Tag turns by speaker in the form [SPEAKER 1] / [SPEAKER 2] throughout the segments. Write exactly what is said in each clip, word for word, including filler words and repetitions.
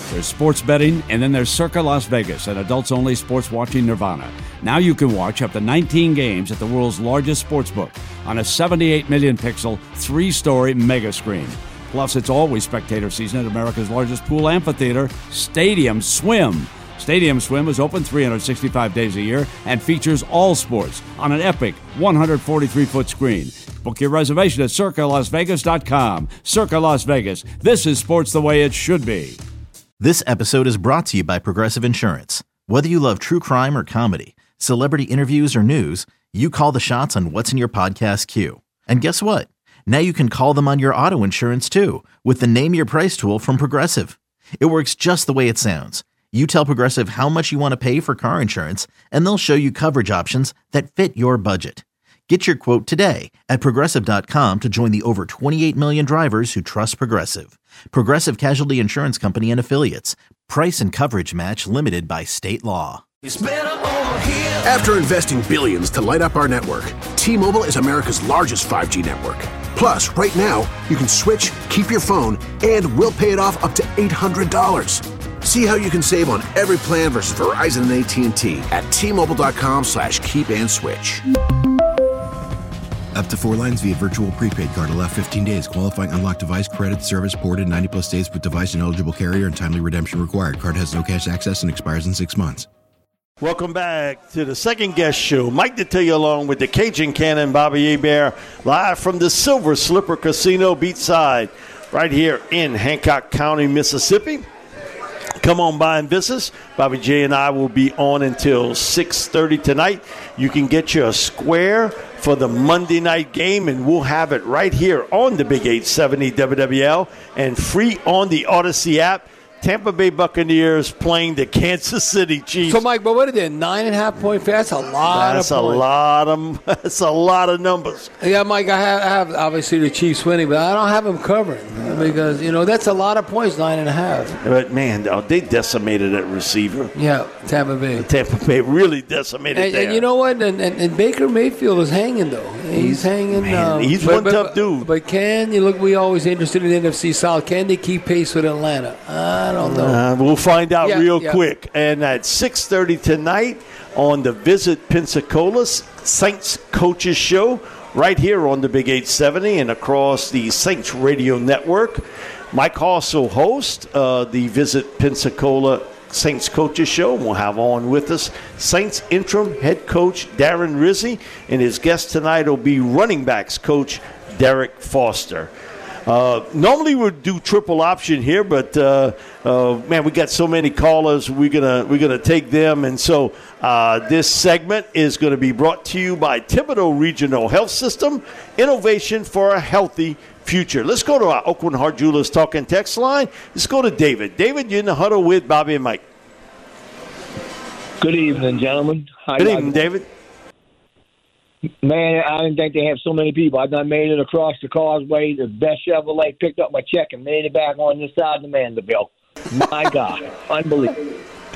[SPEAKER 1] There's sports betting, and then there's Circa Las Vegas, an adults-only sports watching nirvana. Now you can watch up to nineteen games at the world's largest sportsbook on a seventy-eight million pixel, three-story mega screen. Plus, it's always spectator season at America's largest pool amphitheater, Stadium Swim. Stadium Swim is open three hundred sixty-five days a year and features all sports on an epic one hundred forty-three foot screen. Book your reservation at circa las vegas dot com. Circa Las Vegas. This is sports the way it should be.
[SPEAKER 2] This episode is brought to you by Progressive Insurance. Whether you love true crime or comedy, celebrity interviews or news, you call the shots on what's in your podcast queue. And guess what? Now you can call them on your auto insurance too with the Name Your Price tool from Progressive. It works just the way it sounds. You tell Progressive how much you want to pay for car insurance, and they'll show you coverage options that fit your budget. Get your quote today at progressive dot com to join the over twenty-eight million drivers who trust Progressive. Progressive Casualty Insurance Company and Affiliates. Price and coverage match limited by state law.
[SPEAKER 3] After investing billions to light up our network, T-Mobile is America's largest five G network. Plus, right now, you can switch, keep your phone, and we'll pay it off up to eight hundred dollars. See how you can save on every plan versus Verizon and A T and T at T-Mobile.com slash keep and switch.
[SPEAKER 4] Up to four lines via virtual prepaid card. Allow fifteen days. Qualifying unlocked device credit service ported ninety plus days with device and eligible carrier and timely redemption required. Card has no cash access and expires in six months.
[SPEAKER 5] Welcome back to the second guest show. Mike Detillier along with the Cajun Cannon, Bobby Hebert, live from the Silver Slipper Casino beachside right here in Hancock County, Mississippi. Come on by and visit us. Bobby J and I will be on until six thirty tonight. You can get your square for the Monday night game, and we'll have it right here on the Big eight seventy W W L and free on the Odyssey app. Tampa Bay Buccaneers playing the Kansas City Chiefs.
[SPEAKER 6] So, Mike, but what are they? Nine and a half point fair? That's a lot
[SPEAKER 5] that's
[SPEAKER 6] of
[SPEAKER 5] a
[SPEAKER 6] points.
[SPEAKER 5] lot of That's a lot of numbers.
[SPEAKER 6] Yeah, Mike, I have, I have obviously the Chiefs winning, but I don't have them covering because, you know, that's a lot of points, nine and a half.
[SPEAKER 5] But, man, they decimated at receiver.
[SPEAKER 6] Yeah, Tampa Bay.
[SPEAKER 5] Tampa Bay really decimated
[SPEAKER 6] and,
[SPEAKER 5] there.
[SPEAKER 6] and you know what? And, and, and Baker Mayfield is hanging, though. He's, he's hanging.
[SPEAKER 5] Man,
[SPEAKER 6] um,
[SPEAKER 5] he's
[SPEAKER 6] but,
[SPEAKER 5] one
[SPEAKER 6] but,
[SPEAKER 5] tough dude.
[SPEAKER 6] But can you look? We always interested in the N F C South. Can they keep pace with Atlanta? I don't know.
[SPEAKER 5] Uh, we'll find out
[SPEAKER 6] yeah,
[SPEAKER 5] real
[SPEAKER 6] yeah.
[SPEAKER 5] quick. And at six thirty tonight on the Visit Pensacola Saints Coaches Show, right here on the Big eight seventy and across the Saints Radio Network. Mike also hosts uh, the Visit Pensacola Saints Coaches Show. We'll have on with us Saints interim head coach Darren Rizzi, and his guest tonight will be running backs coach Derek Foster. Uh, normally we'd do triple option here, but uh, uh, man, we got so many callers. We're gonna we're gonna take them, and so uh, this segment is going to be brought to you by Thibodeau Regional Health System, innovation for a healthy future. Let's go to our Oakland Heart Jewelers talk and text line. Let's go to David. David, you're in the huddle with Bobby and Mike.
[SPEAKER 7] Good evening, gentlemen. How
[SPEAKER 5] Good
[SPEAKER 7] y'all
[SPEAKER 5] evening,
[SPEAKER 7] doing?
[SPEAKER 5] David.
[SPEAKER 7] Man, I didn't think they have so many people. I done made it across the causeway. The best Chevrolet picked up my check and made it back on this side of the Mandeville. My God, unbelievable.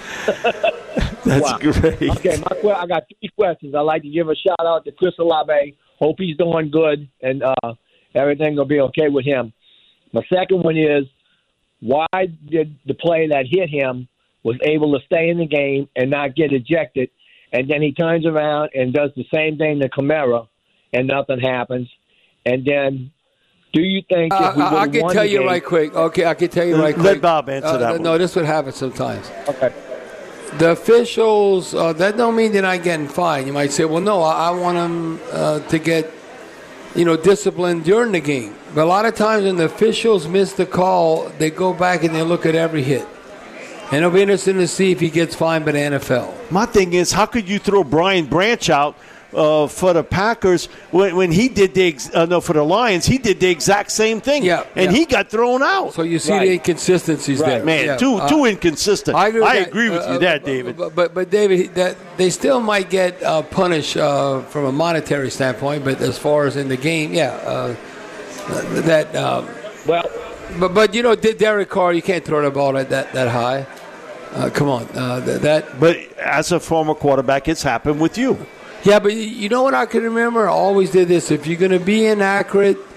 [SPEAKER 5] That's
[SPEAKER 7] wow.
[SPEAKER 5] great.
[SPEAKER 7] Okay, my que- I got three questions. I'd like to give a shout out to Chris Olave. Hope he's doing good and uh, everything will be okay with him. My second one is, why did the play that hit him was able to stay in the game and not get ejected? And then he turns around and does the same thing to Kamara, and nothing happens. And then, do you think
[SPEAKER 6] Uh,
[SPEAKER 7] if we
[SPEAKER 6] I, I can
[SPEAKER 7] won
[SPEAKER 6] tell
[SPEAKER 7] the
[SPEAKER 6] you
[SPEAKER 7] game,
[SPEAKER 6] right quick. Okay, I can tell you right
[SPEAKER 5] Let
[SPEAKER 6] quick.
[SPEAKER 5] Bob answer
[SPEAKER 6] uh,
[SPEAKER 5] that one.
[SPEAKER 6] No, this would happen sometimes.
[SPEAKER 7] Okay.
[SPEAKER 6] The officials, uh, that don't mean they're not getting fined. You might say, well, no, I, I want them uh, to get, you know, disciplined during the game. But a lot of times when the officials miss the call, they go back and they look at every hit. And it'll be interesting to see if he gets fined by the N F L.
[SPEAKER 5] My thing is, how could you throw Brian Branch out uh, for the Packers when, when he did the ex- uh, no for the Lions? He did the exact same thing,
[SPEAKER 6] Yeah,
[SPEAKER 5] and
[SPEAKER 6] yeah.
[SPEAKER 5] he got thrown out.
[SPEAKER 6] So you see
[SPEAKER 7] Right.
[SPEAKER 6] the inconsistencies
[SPEAKER 7] Right.
[SPEAKER 6] there.
[SPEAKER 5] Man,
[SPEAKER 6] Yeah.
[SPEAKER 5] too
[SPEAKER 6] Uh,
[SPEAKER 5] too inconsistent.
[SPEAKER 6] I agree with,
[SPEAKER 5] I
[SPEAKER 6] that.
[SPEAKER 5] agree with
[SPEAKER 6] Uh,
[SPEAKER 5] you there,
[SPEAKER 6] but-
[SPEAKER 5] David.
[SPEAKER 6] But, but, but David, that they still might get uh, punished uh, from a monetary standpoint. But as far as in the game, yeah, uh, that. Um,
[SPEAKER 7] well,
[SPEAKER 6] but but you know, Derek Carr, you can't throw the ball that that, that high. Uh, come on, uh, th- that.
[SPEAKER 5] But as a former quarterback, it's happened with you.
[SPEAKER 6] Yeah, but you know what I can remember? I always did this. If you're going to be inaccurate,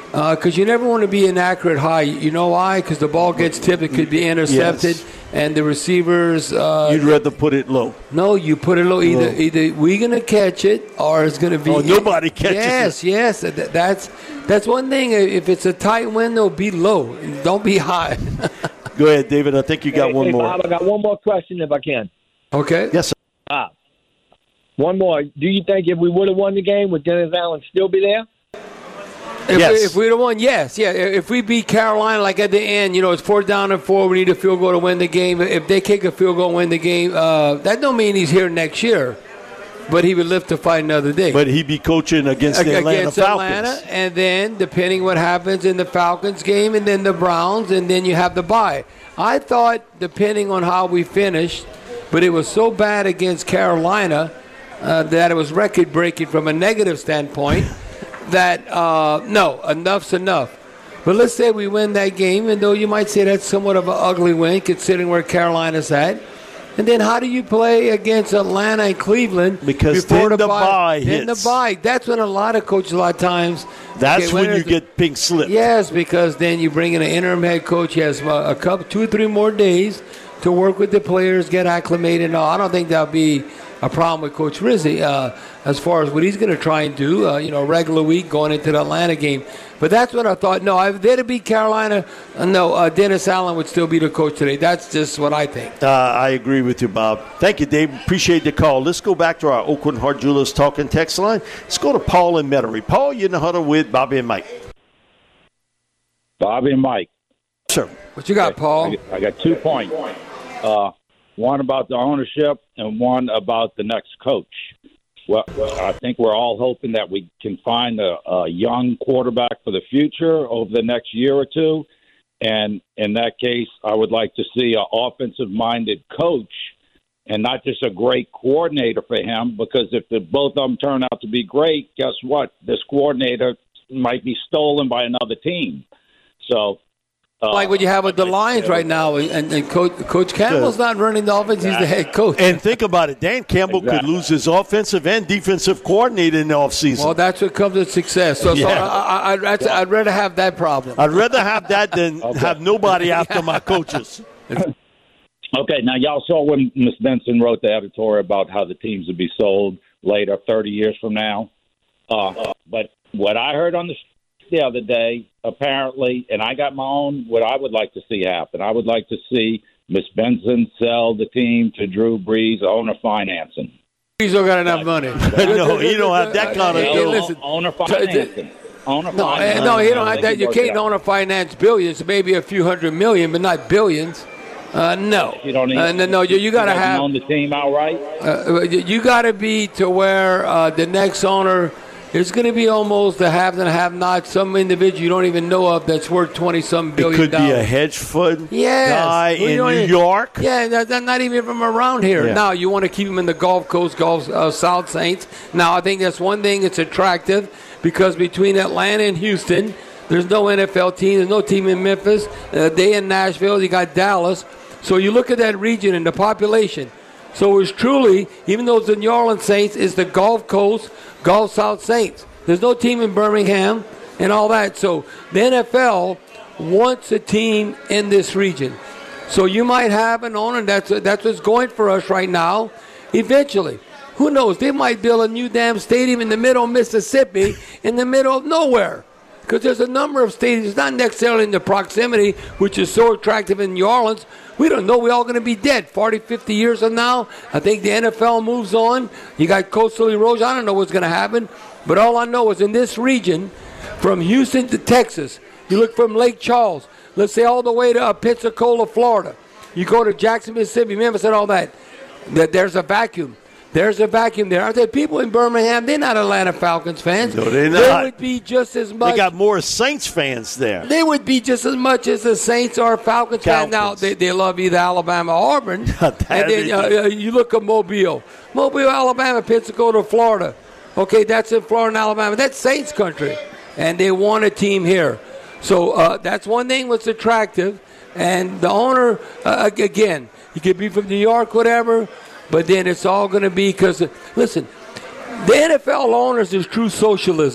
[SPEAKER 6] because uh, you never want to be inaccurate high. You know why? Because the ball gets tipped, it could be intercepted, yes. and the receivers. Uh,
[SPEAKER 5] You'd rather put it low.
[SPEAKER 6] No, you put it low. Either low. either we're gonna catch it, or it's gonna be.
[SPEAKER 5] Oh, nobody catches
[SPEAKER 6] yes,
[SPEAKER 5] it.
[SPEAKER 6] Yes, yes. That's that's one thing. If it's a tight window, be low. Don't be high.
[SPEAKER 5] Go ahead, David. I think you got
[SPEAKER 7] hey,
[SPEAKER 5] one
[SPEAKER 7] hey,
[SPEAKER 5] more.
[SPEAKER 7] Bob, I got one more question if I can.
[SPEAKER 6] Okay.
[SPEAKER 5] Yes, sir.
[SPEAKER 7] Ah, one more. Do you think if we would have won the game, would Dennis Allen still be there?
[SPEAKER 6] If,
[SPEAKER 5] yes.
[SPEAKER 6] we, if we'd have won, yes. Yeah. If we beat Carolina, like at the end, you know, it's fourth down and four, we need a field goal to win the game. If they kick a field goal and win the game, uh, that don't mean he's here next year. But he would live to fight another day.
[SPEAKER 5] But he'd be coaching against the Atlanta
[SPEAKER 6] against
[SPEAKER 5] Falcons.
[SPEAKER 6] Atlanta, and then depending what happens in the Falcons game, and then the Browns, and then you have the bye. I thought, depending on how we finished, but it was so bad against Carolina uh, that it was record-breaking from a negative standpoint that, uh, no, enough's enough. But let's say we win that game, and though you might say that's somewhat of an ugly win considering where Carolina's at. And then how do you play against Atlanta and Cleveland
[SPEAKER 5] because
[SPEAKER 6] before
[SPEAKER 5] then
[SPEAKER 6] the,
[SPEAKER 5] the bye
[SPEAKER 6] Then the
[SPEAKER 5] hits.
[SPEAKER 6] bye. That's when a lot of coaches, a lot of times.
[SPEAKER 5] That's
[SPEAKER 6] okay,
[SPEAKER 5] when,
[SPEAKER 6] when
[SPEAKER 5] you get pink slip.
[SPEAKER 6] Yes, because then you bring in an interim head coach. He has a couple, two or three more days to work with the players, get acclimated. No, I don't think that'll be a problem with Coach Rizzi uh, as far as what he's going to try and do, uh, you know, regular week going into the Atlanta game. But that's what I thought. No, if they'd have beat Carolina, uh, no, uh, Dennis Allen would still be the coach today. That's just what I think.
[SPEAKER 5] Uh, I agree with you, Bob. Thank you, Dave. Appreciate the call. Let's go back to our Oakland Heart Jewelers talking text line. Let's go to Paul in Metairie. Paul, you're in the huddle with Bobby and Mike.
[SPEAKER 8] Bobby and Mike.
[SPEAKER 5] Sir.
[SPEAKER 6] What you got,
[SPEAKER 8] okay.
[SPEAKER 6] Paul?
[SPEAKER 8] I got, I got two points. Uh, one about the ownership and one about the next coach. Well, I think we're all hoping that we can find a, a young quarterback for the future over the next year or two. And in that case, I would like to see an offensive-minded coach and not just a great coordinator for him, because if the, both of them turn out to be great, guess what? This coordinator might be stolen by another team. So, uh,
[SPEAKER 6] like what you have with the Lions right now, and, and Coach, Coach Campbell's not running the offense; he's the head coach.
[SPEAKER 5] And think about it, Dan Campbell exactly. could lose his offensive and defensive coordinator in the offseason.
[SPEAKER 6] Well, that's what comes with success. So, yeah. so I, I, I'd, I'd, I'd rather have that problem.
[SPEAKER 5] I'd rather have that than okay. have nobody after yeah. my coaches.
[SPEAKER 8] Okay, now y'all saw when Miz Benson wrote the editorial about how the teams would be sold later, thirty years from now. Uh, but what I heard on the the other day, apparently, and I got my own, what I would like to see happen. I would like to see Miz Benson sell the team to Drew Brees, owner financing.
[SPEAKER 6] Brees don't got enough money.
[SPEAKER 5] No, he don't have that kind of
[SPEAKER 8] deal. Listen, owner financing. Owner
[SPEAKER 6] no,
[SPEAKER 8] finance.
[SPEAKER 6] no, he don't have that. You can't owner finance billions, maybe a few hundred million, but not billions. Uh, no,
[SPEAKER 8] you don't need,
[SPEAKER 6] uh, no, no. You, you got to have
[SPEAKER 8] own the team outright.
[SPEAKER 6] Uh, you got to be to where uh, the next owner. There's going to be almost the haves and have-nots. Some individual you don't even know of that's worth twenty-some billion.
[SPEAKER 5] It could
[SPEAKER 6] dollars.
[SPEAKER 5] be a hedge fund
[SPEAKER 6] yes.
[SPEAKER 5] guy
[SPEAKER 6] well,
[SPEAKER 5] in New
[SPEAKER 6] even,
[SPEAKER 5] York.
[SPEAKER 6] Yeah, that's not even from around here. Yeah. Now, you want to keep him in the Gulf Coast, Gulf uh, South Saints. Now, I think that's one thing. It's attractive because between Atlanta and Houston, there's no N F L team. There's no team in Memphis. Uh, they in Nashville. You got Dallas. So you look at that region and the population. So it's truly, even though it's the New Orleans Saints, it's the Gulf Coast, Gulf South Saints. There's no team in Birmingham and all that. So the N F L wants a team in this region. So you might have an owner. That's, that's what's going for us right now. Eventually, who knows? They might build a new damn stadium in the middle of Mississippi, in the middle of nowhere. Because there's a number of stadiums, not necessarily in the proximity, which is so attractive in New Orleans. We don't know. We're all going to be dead forty, fifty years from now. I think the N F L moves on. You got coastal erosion. I don't know what's going to happen. But all I know is in this region, from Houston to Texas, you look from Lake Charles, let's say all the way to uh, Pensacola, Florida. You go to Jackson, Mississippi, Memphis, and all that. That there's a vacuum. There's a vacuum there. Aren't there people in Birmingham? They're not Atlanta Falcons fans.
[SPEAKER 5] No, they're not.
[SPEAKER 6] They would be just as much.
[SPEAKER 5] They got more Saints fans there.
[SPEAKER 6] They would be just as much as the Saints are Falcons fans. Now, they, they love either Alabama or Auburn. and then uh, you look at Mobile. Mobile, Alabama, Pensacola, Florida. Okay, that's in Florida and Alabama. That's Saints country. And they want a team here. So uh, that's one thing that's attractive. And the owner, uh, again, he could be from New York, whatever. But then it's all going to be because, listen, the N F L owners is true socialism.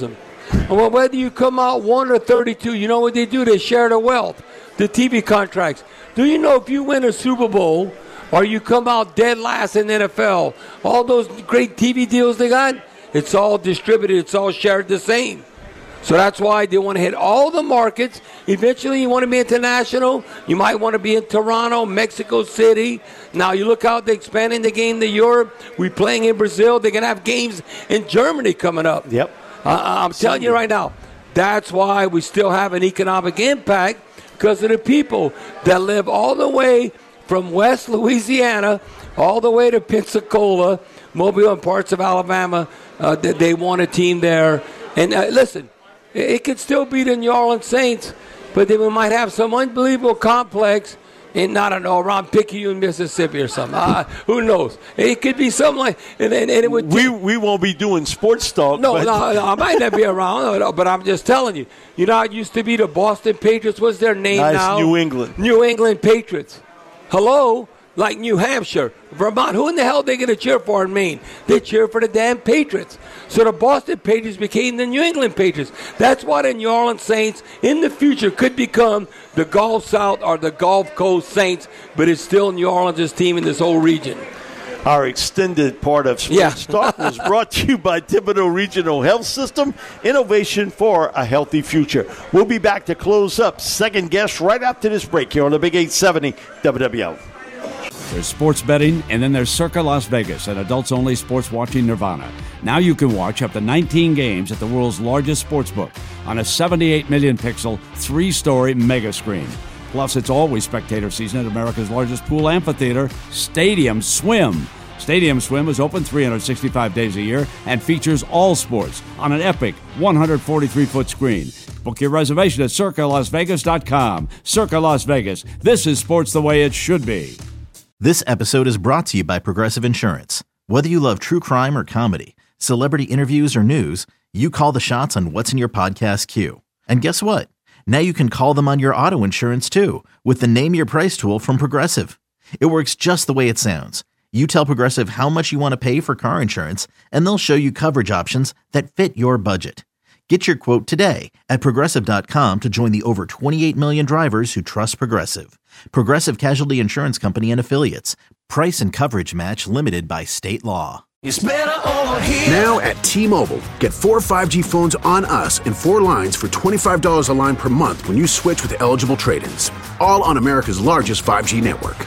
[SPEAKER 6] Well, whether you come out one or thirty-two, you know what they do? They share the wealth, the T V contracts. Do you know if you win a Super Bowl or you come out dead last in the N F L, all those great T V deals they got, it's all distributed. It's all shared the same. So that's why they want to hit all the markets. Eventually, you want to be international. You might want to be in Toronto, Mexico City. Now, you look out, they're expanding the game to Europe. We're playing in Brazil. They're going to have games in Germany coming up.
[SPEAKER 5] Yep.
[SPEAKER 6] Uh, I'm telling you right now, that's why we still have an economic impact, because of the people that live all the way from West Louisiana all the way to Pensacola, Mobile, and parts of Alabama. Uh, they, they want a team there. And uh, listen, it could still be the New Orleans Saints, but then we might have some unbelievable complex in, I don't know, around Picayune, Mississippi or something. Uh, who knows? It could be something like, and, and, and it would.
[SPEAKER 5] We we won't be doing sports talk.
[SPEAKER 6] No,
[SPEAKER 5] but.
[SPEAKER 6] no, no, I might not be around, but I'm just telling you. You know, it used to be the Boston Patriots. What's their name
[SPEAKER 5] nice,
[SPEAKER 6] now?
[SPEAKER 5] New England.
[SPEAKER 6] New England Patriots. Hello? Like New Hampshire, Vermont. Who in the hell are they going to cheer for in Maine? They cheer for the damn Patriots. So the Boston Patriots became the New England Patriots. That's why the New Orleans Saints in the future could become the Gulf South or the Gulf Coast Saints, but it's still New Orleans' team in this whole region.
[SPEAKER 5] Our extended part of Sports
[SPEAKER 6] Yeah.
[SPEAKER 5] Talk was brought to you by Thibodeau Regional Health System, innovation for a healthy future. We'll be back to close up second guest right after this break here on the Big eight seventy W W L.
[SPEAKER 1] There's sports betting, and then there's Circa Las Vegas, an adults-only sports watching nirvana. Now you can watch up to nineteen games at the world's largest sportsbook on a seventy-eight million pixel, three-story mega screen. Plus, it's always spectator season at America's largest pool amphitheater, Stadium Swim. Stadium Swim is open three hundred sixty-five days a year and features all sports on an epic one hundred forty-three foot screen. Book your reservation at circa las vegas dot com. Circa Las Vegas. This is sports the way it should be.
[SPEAKER 2] This episode is brought to you by Progressive Insurance. Whether you love true crime or comedy, celebrity interviews or news, you call the shots on what's in your podcast queue. And guess what? Now you can call them on your auto insurance too with the Name Your Price tool from Progressive. It works just the way it sounds. You tell Progressive how much you want to pay for car insurance, and they'll show you coverage options that fit your budget. Get your quote today at progressive dot com to join the over twenty-eight million drivers who trust Progressive. Progressive Casualty Insurance Company and Affiliates. Price and coverage match limited by state law.
[SPEAKER 3] It's better over here. Now at T-Mobile, get four five G phones on us and four lines for twenty-five dollars a line per month when you switch with eligible trade-ins. All on America's largest five G network.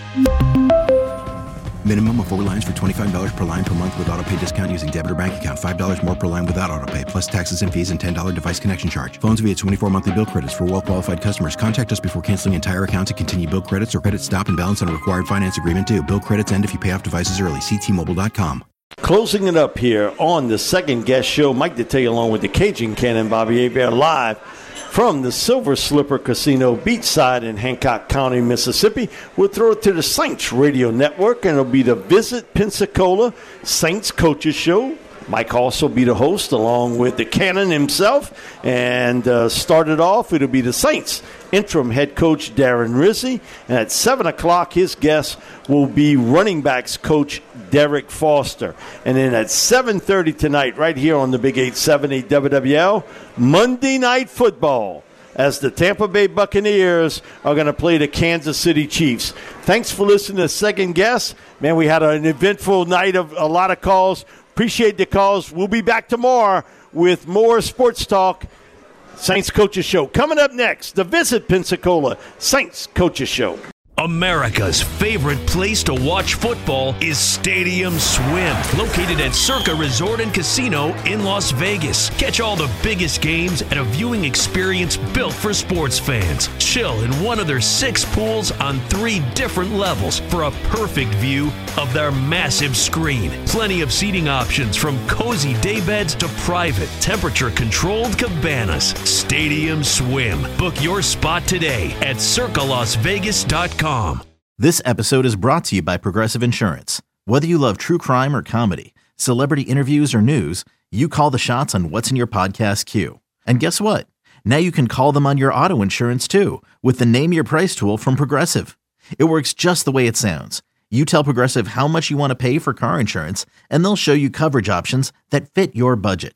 [SPEAKER 4] Minimum of four lines for twenty-five dollars per line per month with autopay discount using debit or bank account. five dollars more per line without autopay, plus taxes and fees and ten dollars device connection charge. Phones via twenty-four monthly bill credits for well-qualified customers. Contact us before canceling entire account to continue bill credits or credit stop and balance on a required finance agreement due. Bill credits end if you pay off devices early. See T Mobile dot com.
[SPEAKER 5] Closing it up here on the second guest show, Mike Detillier along with the Cajun Cannon, Bobby Hebert, live from the Silver Slipper Casino beachside in Hancock County, Mississippi. We'll throw it to the Saints Radio Network, and it'll be the Visit Pensacola Saints Coaches Show. Mike also be the host along with the Cannon himself. And uh, started off, it'll be the Saints interim head coach Darren Rizzi. And at seven o'clock, his guest will be running backs coach Derek Foster. And then at seven thirty tonight, right here on the Big eight seventy W W L, Monday Night Football, as the Tampa Bay Buccaneers are going to play the Kansas City Chiefs. Thanks for listening to Second Guess. Man, we had an eventful night of a lot of calls. Appreciate the calls. We'll be back tomorrow with more sports talk. Saints Coaches Show. Coming up next, the Visit Pensacola Saints Coaches Show.
[SPEAKER 9] America's favorite place to watch football is Stadium Swim, located at Circa Resort and Casino in Las Vegas. Catch all the biggest games at a viewing experience built for sports fans. Chill in one of their six pools on three different levels for a perfect view of their massive screen. Plenty of seating options from cozy daybeds to private, temperature-controlled cabanas. Stadium Swim. Book your spot today at circa las vegas dot com.
[SPEAKER 2] This episode is brought to you by Progressive Insurance. Whether you love true crime or comedy, celebrity interviews or news, you call the shots on what's in your podcast queue. And guess what? Now you can call them on your auto insurance too with the Name Your Price tool from Progressive. It works just the way it sounds. You tell Progressive how much you want to pay for car insurance, and they'll show you coverage options that fit your budget.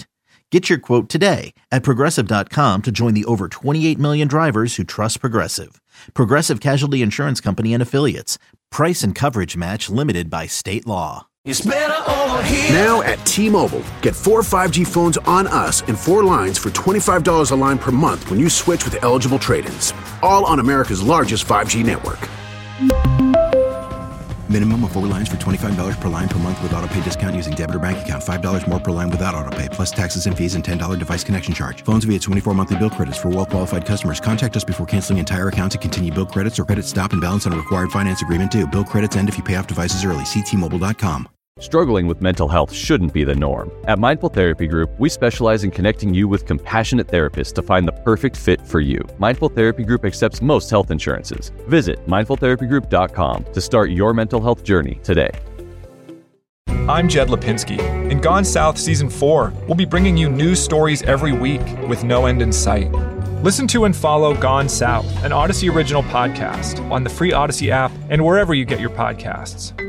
[SPEAKER 2] Get your quote today at Progressive dot com to join the over twenty-eight million drivers who trust Progressive. Progressive Casualty Insurance Company and Affiliates. Price and coverage match limited by state law.
[SPEAKER 3] It's better over here. Now at T-Mobile, get four five G phones on us and four lines for twenty-five dollars a line per month when you switch with eligible trade-ins. All on America's largest five G network.
[SPEAKER 4] Minimum of four lines for twenty-five dollars per line per month with autopay discount using debit or bank account. five dollars more per line without autopay, plus taxes and fees and ten dollars device connection charge. Phones via twenty-four monthly bill credits for well-qualified customers. Contact us before canceling entire account to continue bill credits or credit stop and balance on a required finance agreement due. Bill credits end if you pay off devices early. See T Mobile dot com.
[SPEAKER 10] Struggling with mental health shouldn't be the norm. At Mindful Therapy Group, we specialize in connecting you with compassionate therapists to find the perfect fit for you. Mindful Therapy Group accepts most health insurances. Visit mindful therapy group dot com to start your mental health journey today.
[SPEAKER 11] I'm Jed Lipinski. In Gone South Season four, we'll be bringing you news stories every week with no end in sight. Listen to and follow Gone South, an Odyssey original podcast, on the free Odyssey app and wherever you get your podcasts.